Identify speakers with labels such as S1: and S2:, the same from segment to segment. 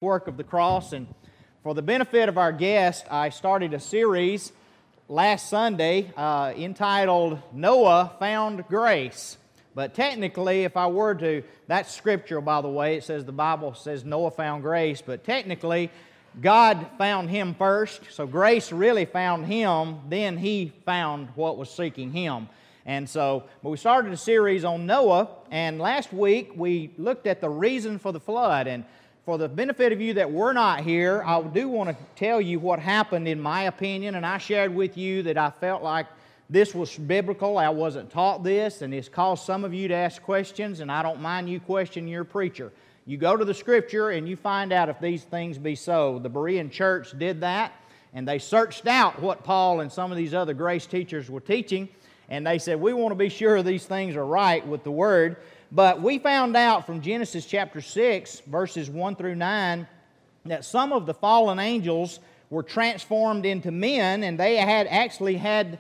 S1: work of the cross. And for the benefit of our guests, I started a series last Sunday entitled Noah Found Grace. But technically, if I were to, that's scriptural, by the way. It says the Bible says Noah found grace. But technically, God found him first. So grace really found him. Then he found what was seeking him. And so, but we started a series on Noah. And last week, we looked at the reason for the flood. And for the benefit of you that were not here, I do want to tell you what happened in my opinion. And I shared with you that I felt like this was biblical. I wasn't taught this, and it's caused some of you to ask questions, and I don't mind you questioning your preacher. You go to the Scripture, and you find out if these things be so. The Berean church did that, and they searched out what Paul and some of these other grace teachers were teaching, and they said, we want to be sure these things are right with the Word. But we found out from Genesis chapter 6, verses 1 through 9, that some of the fallen angels were transformed into men, and they actually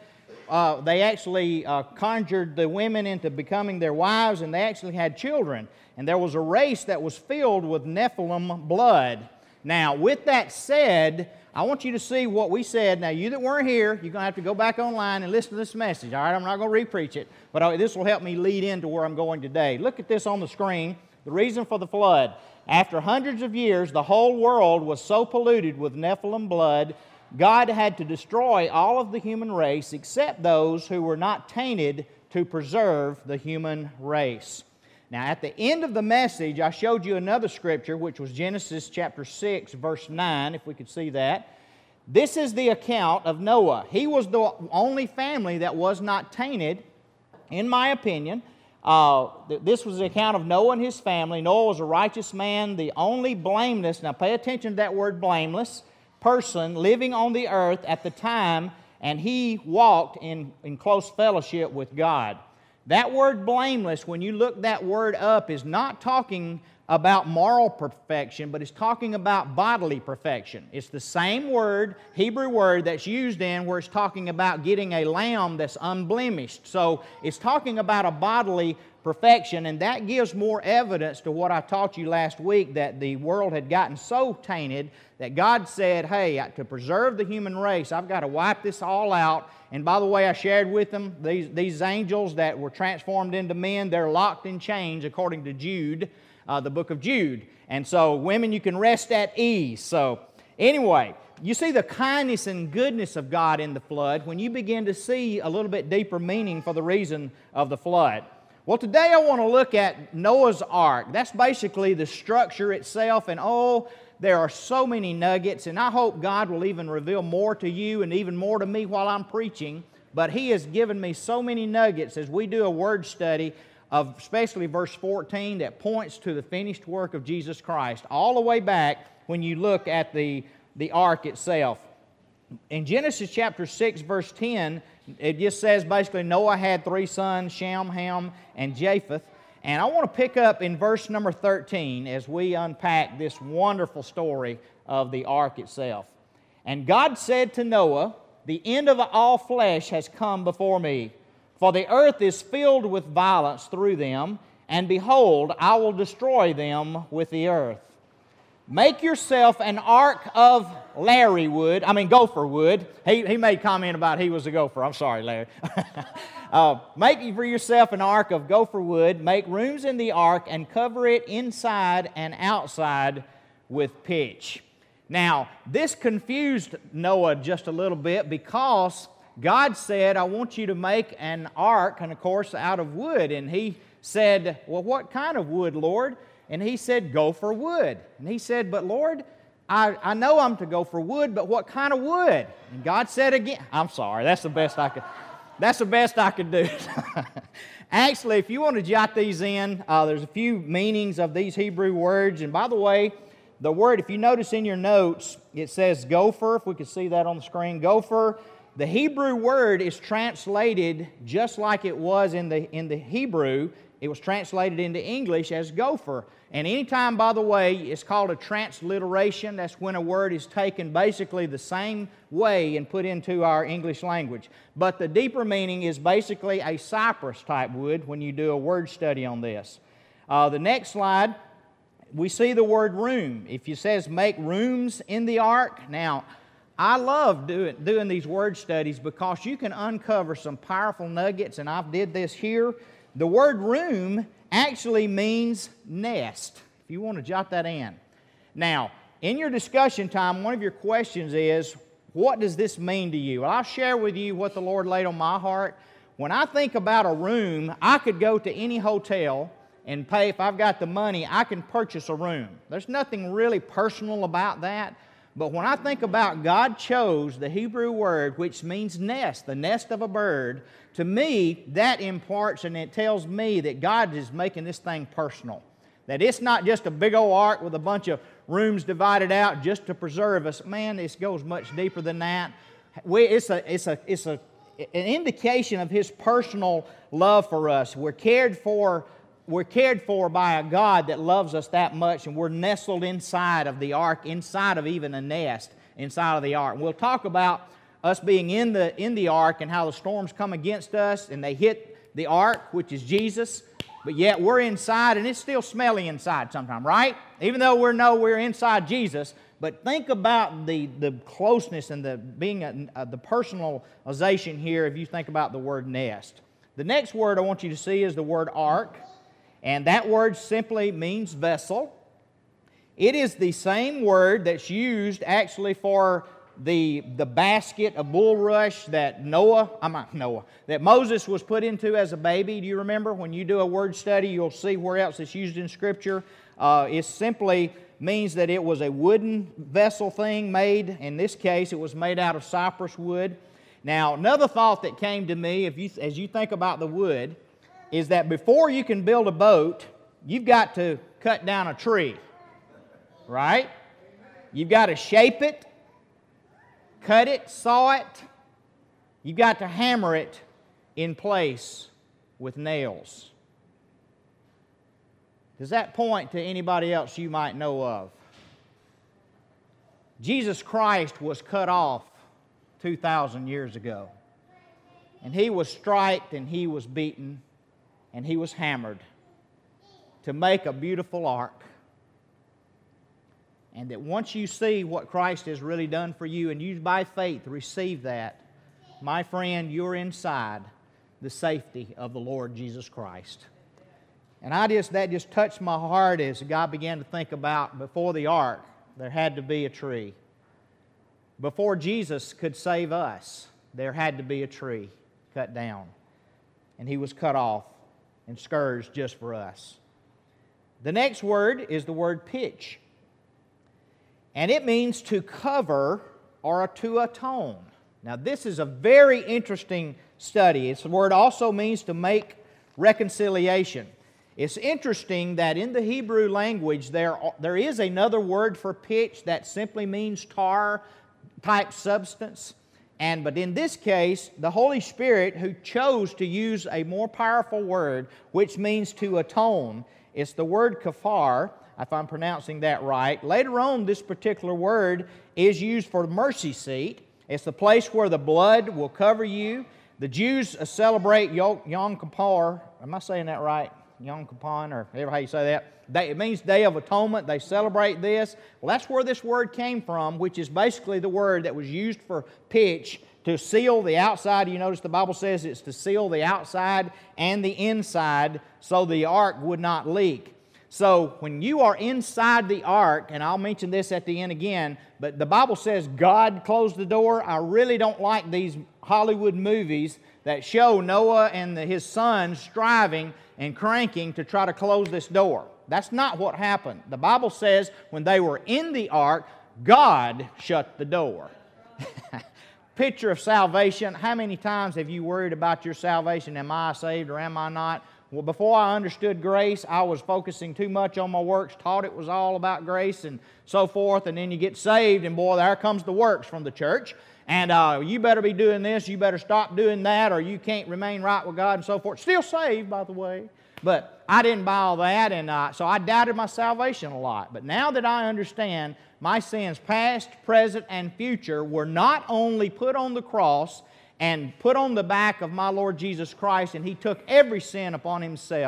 S1: conjured the women into becoming their wives, and they actually had children. And there was a race that was filled with Nephilim blood. Now, with that said, I want you to see what we said. Now, you that weren't here, you're going to have to go back online and listen to this message. All right, I'm not going to re-preach it, but this will help me lead into where I'm going today. Look at this on the screen. The reason for the flood. After hundreds of years, the whole world was so polluted with Nephilim blood, God had to destroy all of the human race except those who were not tainted to preserve the human race. Now, at the end of the message, I showed you another scripture, which was Genesis chapter 6, verse 9, if we could see that. This is the account of Noah. He was the only family that was not tainted, in my opinion. This was the account of Noah and his family. Noah was a righteous man, the only blameless, now pay attention to that word blameless, person living on the earth at the time, and he walked in close fellowship with God. That word blameless, when you look that word up, is not talking about moral perfection, but it's talking about bodily perfection. It's the same word, Hebrew word, that's used in where it's talking about getting a lamb that's unblemished. So it's talking about a bodily perfection, and that gives more evidence to what I taught you last week, that the world had gotten so tainted that God said, hey, to preserve the human race, I've got to wipe this all out. And by the way, I shared with them, these angels that were transformed into men, they're locked in chains according to Jude, the book of Jude. And so, women, you can rest at ease. So, anyway, you see the kindness and goodness of God in the flood when you begin to see a little bit deeper meaning for the reason of the flood. Well, today I want to look at Noah's Ark. That's basically the structure itself, and there are so many nuggets, and I hope God will even reveal more to you and even more to me while I'm preaching. But He has given me so many nuggets as we do a word study of especially verse 14 that points to the finished work of Jesus Christ, all the way back when you look at the ark itself. In Genesis chapter 6, verse 10, it just says basically Noah had 3 sons, Shem, Ham, and Japheth. And I want to pick up in verse number 13 as we unpack this wonderful story of the ark itself. And God said to Noah, the end of all flesh has come before me, for the earth is filled with violence through them, and behold, I will destroy them with the earth. Make yourself an ark of gopher wood. He made comment about he was a gopher. I'm sorry, Larry. Make for yourself an ark of gopher wood. Make rooms in the ark and cover it inside and outside with pitch. Now, this confused Noah just a little bit because God said, I want you to make an ark, and of course, out of wood. And he said, well, what kind of wood, Lord? And he said, gopher wood. And he said, but Lord, I know I'm to go for wood, but what kind of wood? And God said again, I'm sorry, that's the best I could do. Actually, if you want to jot these in, there's a few meanings of these Hebrew words. And by the way, the word, if you notice in your notes, it says gopher, if we could see that on the screen, gopher. The Hebrew word is translated just like it was in the Hebrew. It was translated into English as gopher. And anytime, by the way, it's called a transliteration. That's when a word is taken basically the same way and put into our English language. But the deeper meaning is basically a cypress type wood when you do a word study on this. The next slide, we see the word room. If it says make rooms in the ark, now I love doing these word studies because you can uncover some powerful nuggets, and I've did this here. The word room actually means nest, if you want to jot that in. Now, in your discussion time, one of your questions is, what does this mean to you? Well, I'll share with you what the Lord laid on my heart. When I think about a room, I could go to any hotel and pay, if I've got the money, I can purchase a room. There's nothing really personal about that. But when I think about God chose the Hebrew word, which means nest, the nest of a bird, to me, that imparts and it tells me that God is making this thing personal. That it's not just a big old ark with a bunch of rooms divided out just to preserve us. Man, this goes much deeper than that. It's an indication of His personal love for us. We're cared for by a God that loves us that much, and we're nestled inside of the ark, inside of even a nest inside of the ark. And we'll talk about us being in the ark and how the storms come against us and they hit the ark, which is Jesus, but yet we're inside and it's still smelly inside sometimes, right? Even though we know we're inside Jesus, but think about the closeness and the personalization here if you think about the word nest. The next word I want you to see is the word ark. And that word simply means vessel. It is the same word that's used actually for the basket of bulrush that that Moses was put into as a baby. Do you remember? When you do a word study, you'll see where else it's used in Scripture. It simply means that it was a wooden vessel thing made. In this case, it was made out of cypress wood. Now, another thought that came to me as you think about the wood is that before you can build a boat, you've got to cut down a tree, right? You've got to shape it, cut it, saw it. You've got to hammer it in place with nails. Does that point to anybody else you might know of? Jesus Christ was cut off 2,000 years ago. And He was striped and He was beaten and He was hammered to make a beautiful ark. And that once you see what Christ has really done for you and you by faith receive that, my friend, you're inside the safety of the Lord Jesus Christ. And that just touched my heart as God began to think about before the ark, there had to be a tree. Before Jesus could save us, there had to be a tree cut down. And He was cut off and scourged just for us. The next word is the word pitch. And it means to cover or to atone. Now this is a very interesting study. The word also means to make reconciliation. It's interesting that in the Hebrew language there is another word for pitch that simply means tar type substance. But in this case, the Holy Spirit, who chose to use a more powerful word, which means to atone, it's the word kafar, if I'm pronouncing that right. Later on, this particular word is used for the mercy seat. It's the place where the blood will cover you. The Jews celebrate Yom Kippur. Am I saying that right? Yom Kippur, or however how you say that. It means Day of Atonement. They celebrate this. Well, that's where this word came from, which is basically the word that was used for pitch to seal the outside. You notice the Bible says it's to seal the outside and the inside so the ark would not leak. So when you are inside the ark, and I'll mention this at the end again, but the Bible says God closed the door. I really don't like these Hollywood movies that show Noah and his sons striving and cranking to try to close this door. That's not what happened. The Bible says when they were in the ark, God shut the door. Picture of salvation. How many times have you worried about your salvation? Am I saved or am I not? Well, before I understood grace, I was focusing too much on my works, taught it was all about grace and so forth, and then you get saved, and boy, there comes the works from the church. And you better be doing this, you better stop doing that, or you can't remain right with God and so forth. Still saved, by the way. But I didn't buy all that, and so I doubted my salvation a lot. But now that I understand my sins past, present, and future were not only put on the cross and put on the back of my Lord Jesus Christ, and He took every sin upon Himself,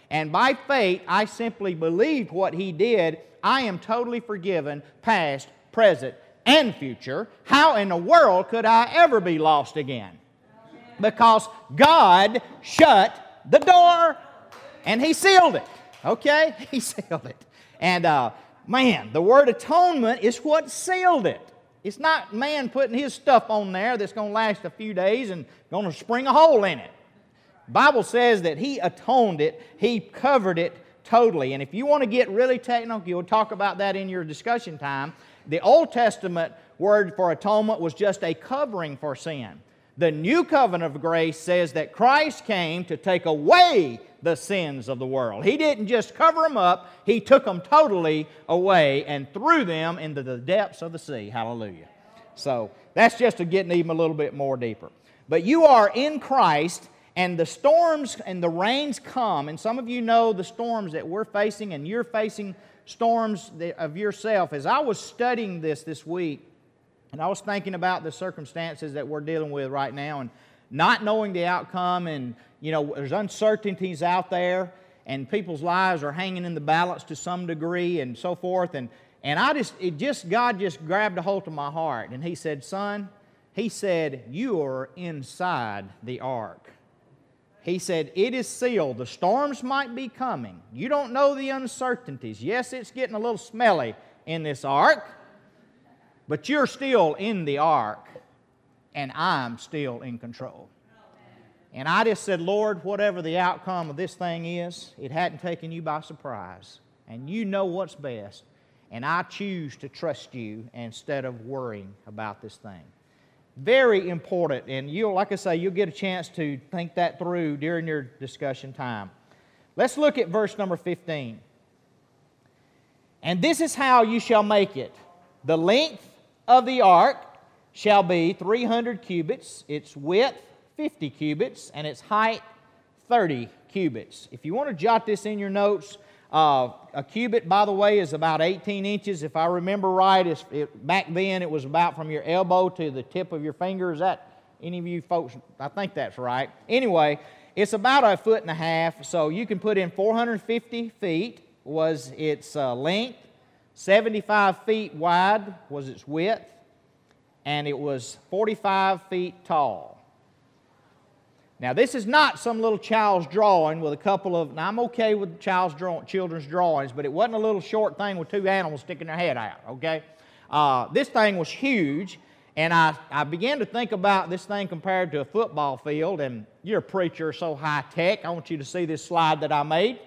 S1: And by faith, I simply believed what He did. I am totally forgiven, past, present, and future. How in the world could I ever be lost again? Because God shut the door and He sealed it. Okay? He sealed it. And man, the word atonement is what sealed it. It's not man putting his stuff on there that's going to last a few days and going to spring a hole in it. The Bible says that He atoned it. He covered it totally. And if you want to get really technical, you'll talk about that in your discussion time. The Old Testament word for atonement was just a covering for sin. The New Covenant of Grace says that Christ came to take away the sins of the world. He didn't just cover them up, He took them totally away and threw them into the depths of the sea. Hallelujah. So that's just to getting even a little bit more deeper. But you are in Christ, and the storms and the rains come, and some of you know the storms that we're facing, and you're facing storms of yourself. As I was studying this week, and I was thinking about the circumstances that we're dealing with right now, and not knowing the outcome, and there's uncertainties out there, and people's lives are hanging in the balance to some degree, and so forth. And God just grabbed a hold of my heart, and He said, "Son," He said, "you are inside the ark." He said, "It is sealed. The storms might be coming. You don't know the uncertainties. Yes, it's getting a little smelly in this ark, but you're still in the ark, and I'm still in control." And I just said, "Lord, whatever the outcome of this thing is, it hadn't taken You by surprise. And You know what's best. And I choose to trust You instead of worrying about this thing." Very important. And like I say, you'll get a chance to think that through during your discussion time. Let's look at verse number 15. "And this is how you shall make it. The length of the ark shall be 300 cubits, its width 50 cubits, and its height 30 cubits. If you want to jot this in your notes, a cubit, by the way, is about 18 inches. If I remember right, back then it was about from your elbow to the tip of your finger. Is that any of you folks? I think that's right. Anyway, it's about 1.5 feet, so you can put in 450 feet was its length, 75 feet wide was its width, and it was 45 feet tall. Now, this is not some little child's drawing with a couple of... Now, I'm okay with children's drawings, but it wasn't a little short thing with two animals sticking their head out, okay? This thing was huge, and I began to think about this thing compared to a football field, and you're a preacher, so high-tech. I want you to see this slide that I made.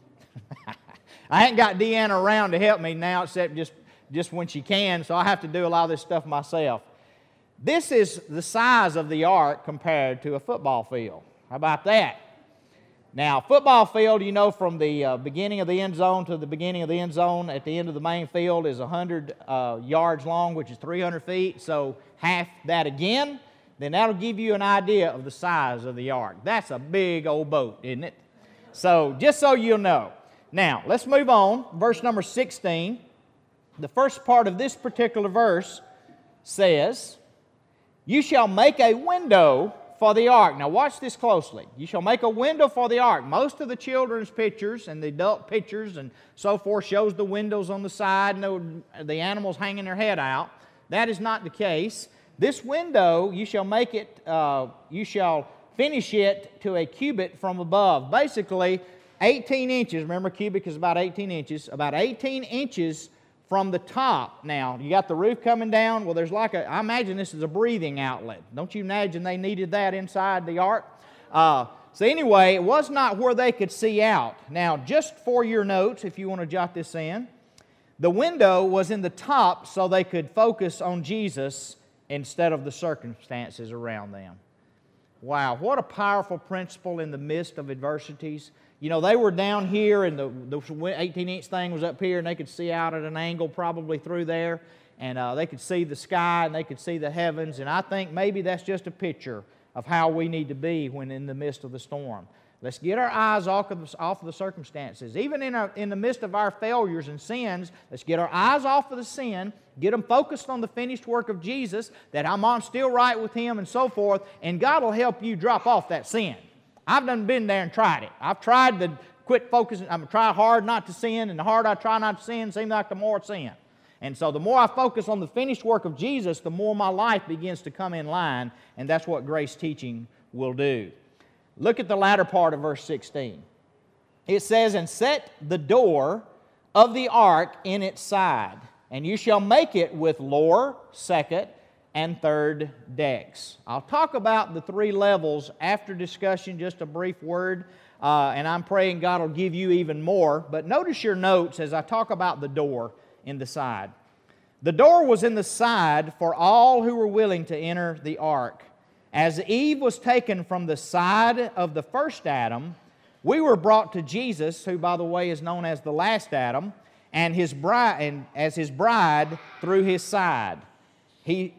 S1: I ain't got Deanna around to help me now, except just when she can, so I have to do a lot of this stuff myself. This is the size of the ark compared to a football field. How about that? Now, football field, from the beginning of the end zone to the beginning of the end zone at the end of the main field is 100 yards long, which is 300 feet. So half that again, then that'll give you an idea of the size of the ark. That's a big old boat, isn't it? So just so you'll know. Now, let's move on. Verse number 16. The first part of this particular verse says, "You shall make a window for the ark." Now watch this closely. You shall make a window for the ark. Most of the children's pictures and the adult pictures and so forth shows the windows on the side and the animals hanging their head out. That is not the case. This window, you shall make it, you shall finish it to a cubit from above. Basically, 18 inches. Remember, cubic is about 18 inches. About 18 inches from the top. Now, you got the roof coming down. Well, there's I imagine this is a breathing outlet. Don't you imagine they needed that inside the ark? So anyway, it was not where they could see out. Now, just for your notes, if you want to jot this in, the window was in the top so they could focus on Jesus instead of the circumstances around them. Wow, what a powerful principle in the midst of adversities. They were down here, and the 18-inch thing was up here, and they could see out at an angle probably through there, and they could see the sky, and they could see the heavens, and I think maybe that's just a picture of how we need to be when in the midst of the storm. Let's get our eyes off of the circumstances. Even in the midst of our failures and sins, let's get our eyes off of the sin, get them focused on the finished work of Jesus, that I'm still right with Him and so forth, and God will help you drop off that sin. I've done been there and tried it. I've tried quit focusing. I'm going to try hard not to sin, and the harder I try not to sin, seems like the more I sin. And so the more I focus on the finished work of Jesus, the more my life begins to come in line, and that's what grace teaching will do. Look at the latter part of verse 16. It says, "And set the door of the ark in its side, and you shall make it with lower, second, and third decks." I'll talk about the three levels after discussion, just a brief word, and I'm praying God will give you even more. But notice your notes as I talk about the door in the side. The door was in the side for all who were willing to enter the ark. As Eve was taken from the side of the first Adam, we were brought to Jesus, who, by the way, is known as the last Adam, and his bride, and as his bride through his side. He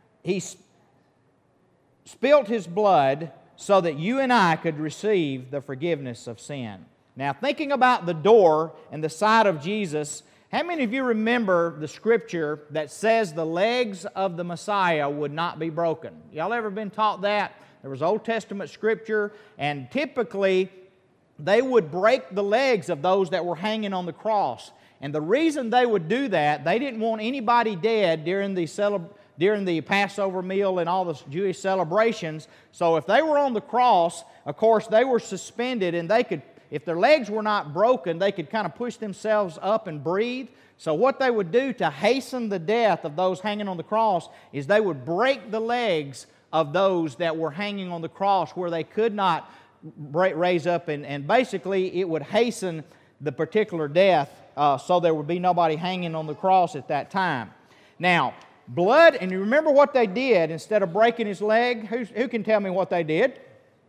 S1: spilt his blood so that you and I could receive the forgiveness of sin. Now, thinking about the door and the side of Jesus, how many of you remember the scripture that says the legs of the Messiah would not be broken? Y'all ever been taught that? There was Old Testament scripture, and typically they would break the legs of those that were hanging on the cross. And the reason they would do that, they didn't want anybody dead during the Passover meal and all the Jewish celebrations. So if they were on the cross, of course, they were suspended, and they could, if their legs were not broken, they could kind of push themselves up and breathe. So what they would do to hasten the death of those hanging on the cross is they would break the legs of those that were hanging on the cross where they could not raise up, and basically it would hasten the particular death, so there would be nobody hanging on the cross at that time. Now, blood, and you remember what they did instead of breaking his leg? Who can tell me what they did?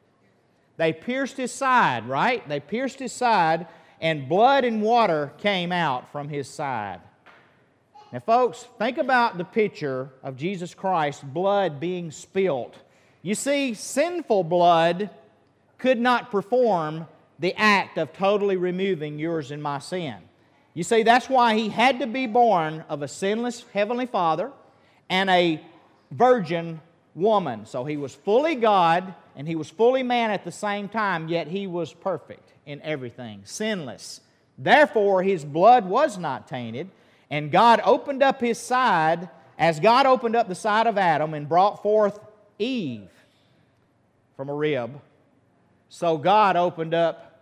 S1: They pierced his side, right? They pierced his side, and blood and water came out from his side. Now, folks, think about the picture of Jesus Christ's blood being spilt. You see, sinful blood could not perform the act of totally removing yours and my sin. You see, that's why He had to be born of a sinless Heavenly Father and a virgin woman. So He was fully God and He was fully man at the same time, yet He was perfect in everything, sinless. Therefore, His blood was not tainted, and God opened up His side as God opened up the side of Adam and brought forth Eve from a rib. So God opened up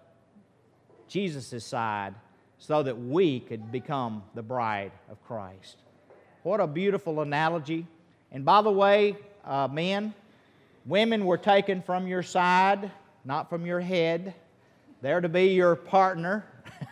S1: Jesus' side so that we could become the bride of Christ. What a beautiful analogy. And by the way, men, women were taken from your side, not from your head. They're to be your partner.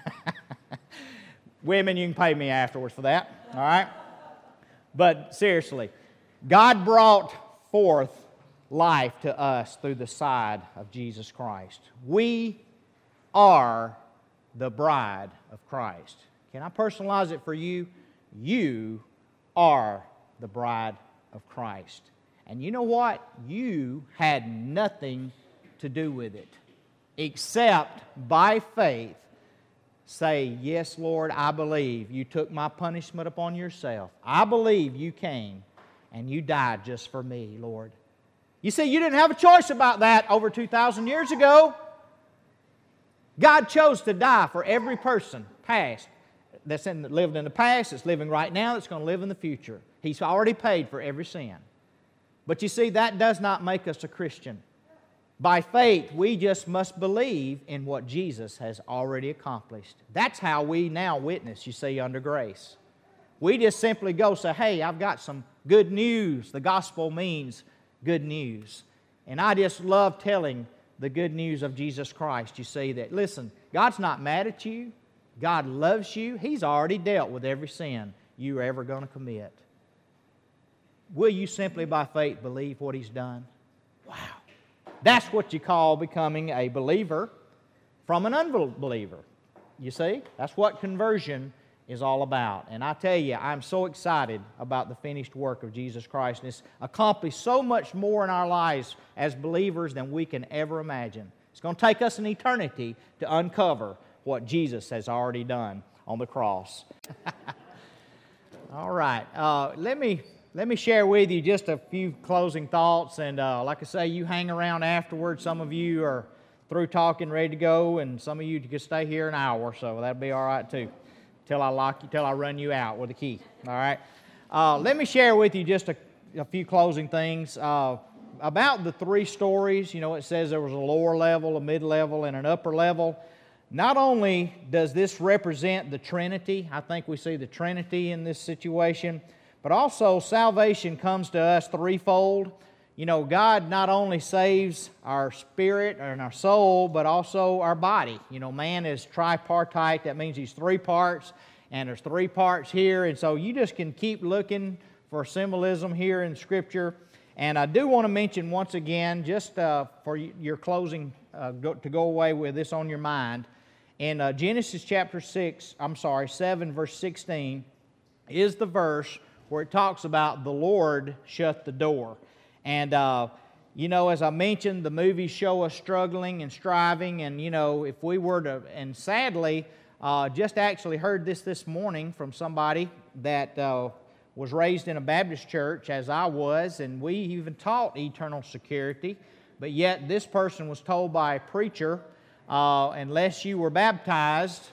S1: Women, you can pay me afterwards for that, all right? But seriously, God brought forth life to us through the side of Jesus Christ. We are the bride of Christ. Can I personalize it for you? You are the bride of Christ. And you know what? You had nothing to do with it, except by faith say, "Yes, Lord, I believe you took my punishment upon yourself. I believe you came and you died just for me, Lord." You see, you didn't have a choice about that over 2,000 years ago. God chose to die for every person, past, that's lived in the past, that's living right now, that's going to live in the future. He's already paid for every sin. But you see, that does not make us a Christian. By faith, we just must believe in what Jesus has already accomplished. That's how we now witness, you see, under grace. We just simply go say, "Hey, I've got some good news." The gospel means good news. And I just love telling the good news of Jesus Christ. You see that, listen, God's not mad at you. God loves you. He's already dealt with every sin you're ever going to commit. Will you simply by faith believe what He's done? Wow. That's what you call becoming a believer from an unbeliever. You see? That's what conversion is all about. And I tell you, I'm so excited about the finished work of Jesus Christ. And it's accomplished so much more in our lives as believers than we can ever imagine. It's going to take us an eternity to uncover what Jesus has already done on the cross. All right. Let me share with you just a few closing thoughts. And like I say, you hang around afterwards. Some of you are through talking, ready to go, and some of you could stay here an hour, so that'd be all right too, till I lock you, till I run you out with a key. All right. Let me share with you just a few closing things about the three stories. You know, it says there was a lower level, a mid-level, and an upper level. Not only does this represent the Trinity, I think we see the Trinity in this situation, but also salvation comes to us threefold. You know, God not only saves our spirit and our soul, but also our body. You know, man is tripartite. That means he's three parts, and there's three parts here. And so you just can keep looking for symbolism here in Scripture. And I do want to mention once again, just for your closing, to go away with this on your mind, in Genesis chapter 7, verse 16, is the verse where it talks about the Lord shut the door. And, you know, as I mentioned, the movies show us struggling and striving, and, you know, if we were to, and sadly, just actually heard this morning from somebody that was raised in a Baptist church, as I was, and we even taught eternal security, but yet this person was told by a preacher, unless you were baptized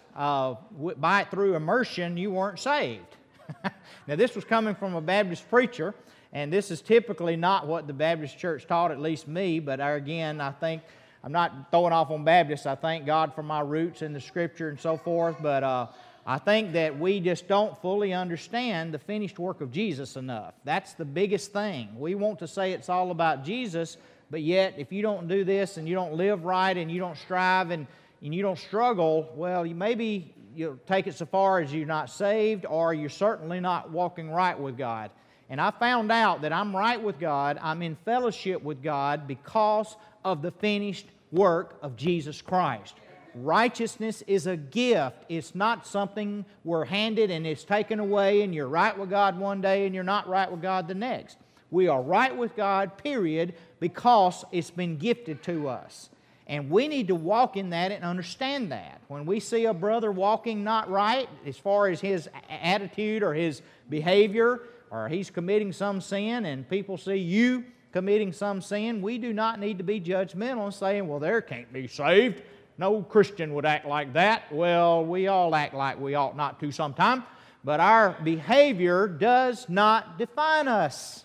S1: by it through immersion, you weren't saved. Now, this was coming from a Baptist preacher, and this is typically not what the Baptist church taught, at least me, but again, I think, I'm not throwing off on Baptists. I thank God for my roots in the Scripture and so forth, but I think that we just don't fully understand the finished work of Jesus enough. That's the biggest thing. We want to say it's all about Jesus, but yet if you don't do this and you don't live right and you don't strive and you don't struggle, well, maybe you'll take it so far as you're not saved, or you're certainly not walking right with God. And I found out that I'm right with God, I'm in fellowship with God because of the finished work of Jesus Christ. Righteousness is a gift. It's not something we're handed and it's taken away and you're right with God one day and you're not right with God the next. We are right with God, period, because it's been gifted to us. And we need to walk in that and understand that. When we see a brother walking not right, as far as his attitude or his behavior, or he's committing some sin, and people see you committing some sin, we do not need to be judgmental and saying, well, there can't be saved. No Christian would act like that. Well, we all act like we ought not to sometime, but our behavior does not define us.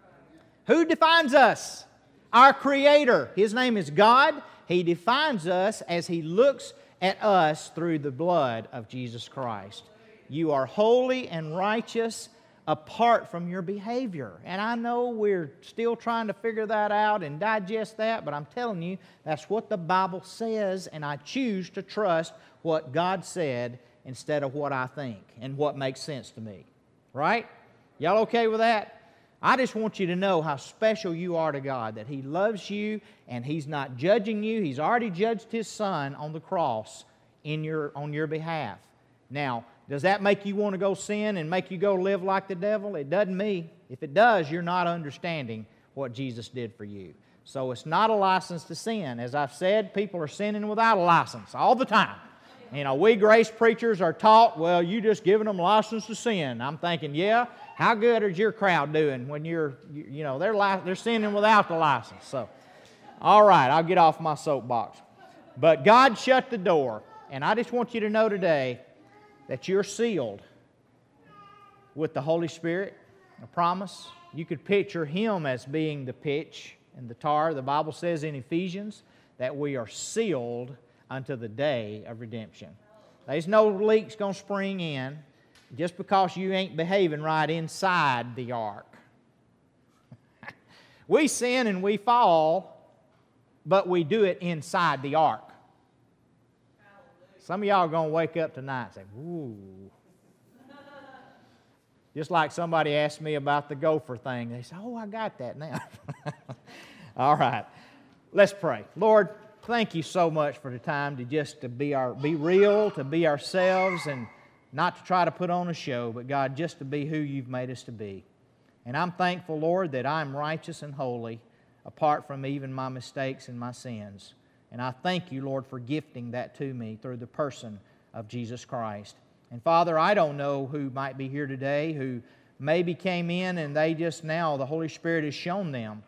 S1: Who defines us? Our Creator. His name is God. He defines us as He looks at us through the blood of Jesus Christ. You are holy and righteous apart from your behavior. And I know we're still trying to figure that out and digest that, but I'm telling you, that's what the Bible says, and I choose to trust what God said instead of what I think and what makes sense to me. Right? Y'all okay with that? I just want you to know how special you are to God, that He loves you and He's not judging you. He's already judged His Son on the cross on your behalf. Now, does that make you want to go sin and make you go live like the devil? It doesn't me. If it does, you're not understanding what Jesus did for you. So it's not a license to sin. As I've said, people are sinning without a license all the time. You know, we grace preachers are taught, well, you just giving them license to sin. I'm thinking, yeah, how good is your crowd doing when they're sinning without the license? So, all right, I'll get off my soapbox. But God shut the door, and I just want you to know today that you're sealed with the Holy Spirit, a promise. You could picture Him as being the pitch and the tar. The Bible says in Ephesians that we are sealed unto the day of redemption. There's no leaks going to spring in just because you ain't behaving right inside the ark. We sin and we fall, but we do it inside the ark. Some of y'all are going to wake up tonight and say, ooh. Just like somebody asked me about the gopher thing. They said, oh, I got that now. All right. Let's pray. Lord, thank you so much for the time to just to be real, to be ourselves, and not to try to put on a show, but God, just to be who you've made us to be. And I'm thankful, Lord, that I'm righteous and holy apart from even my mistakes and my sins. And I thank you, Lord, for gifting that to me through the person of Jesus Christ. And Father, I don't know who might be here today who maybe came in and they just now, the Holy Spirit has shown them.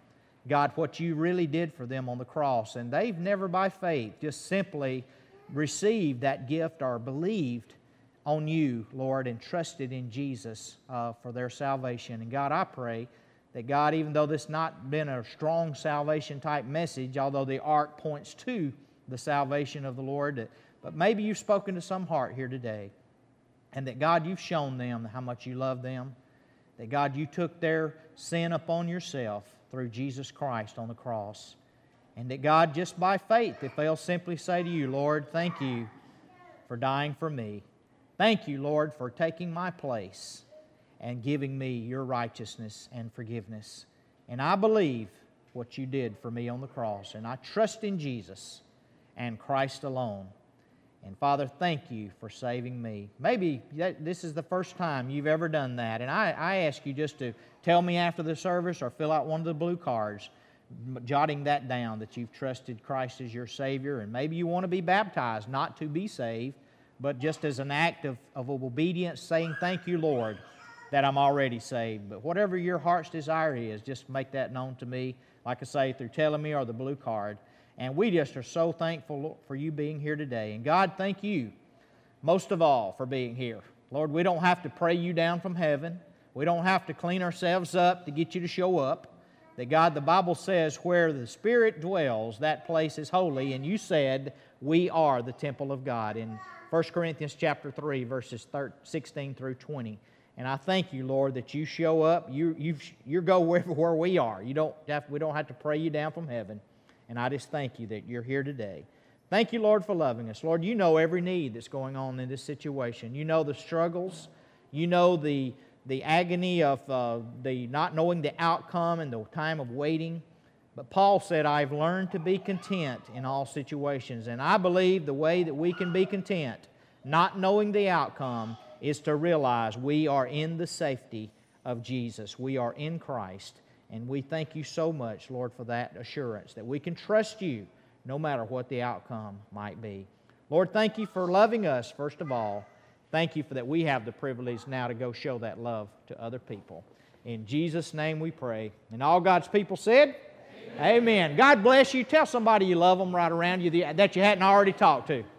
S1: God, what you really did for them on the cross. And they've never by faith just simply received that gift or believed on you, Lord, and trusted in Jesus for their salvation. And God, I pray that God, even though this not been a strong salvation type message, although the ark points to the salvation of the Lord, but maybe you've spoken to some heart here today, and that God, you've shown them how much you love them, that God, you took their sin upon yourself through Jesus Christ on the cross, and that God, just by faith, if they'll simply say to you, Lord, thank you for dying for me. Thank you, Lord, for taking my place and giving me your righteousness and forgiveness. And I believe what you did for me on the cross, and I trust in Jesus and Christ alone. And Father, thank you for saving me. Maybe this is the first time you've ever done that, and I ask you just to tell me after the service or fill out one of the blue cards, jotting that down, that you've trusted Christ as your Savior, and maybe you want to be baptized, not to be saved, but just as an act of obedience, saying, thank you, Lord, that I'm already saved. But whatever your heart's desire is, just make that known to me, like I say, through telling me or the blue card. And we just are so thankful for you being here today. And God, thank you most of all for being here. Lord, we don't have to pray you down from heaven. We don't have to clean ourselves up to get you to show up. That God, the Bible says, where the Spirit dwells, that place is holy. And you said, we are the temple of God in 1 Corinthians chapter 3, verses 16 through 20. And I thank you, Lord, that you show up. You go where we are. We don't have to pray you down from heaven. And I just thank you that you're here today. Thank you, Lord, for loving us. Lord, you know every need that's going on in this situation. You know the struggles. You know the agony of the not knowing the outcome and the time of waiting. But Paul said, I've learned to be content in all situations. And I believe the way that we can be content, not knowing the outcome, is to realize we are in the safety of Jesus. We are in Christ. And we thank you so much, Lord, for that assurance, that we can trust you no matter what the outcome might be. Lord, thank you for loving us, first of all. Thank you for that we have the privilege now to go show that love to other people. In Jesus' name we pray. And all God's people said, Amen. God bless you. Tell somebody you love them right around you that you hadn't already talked to.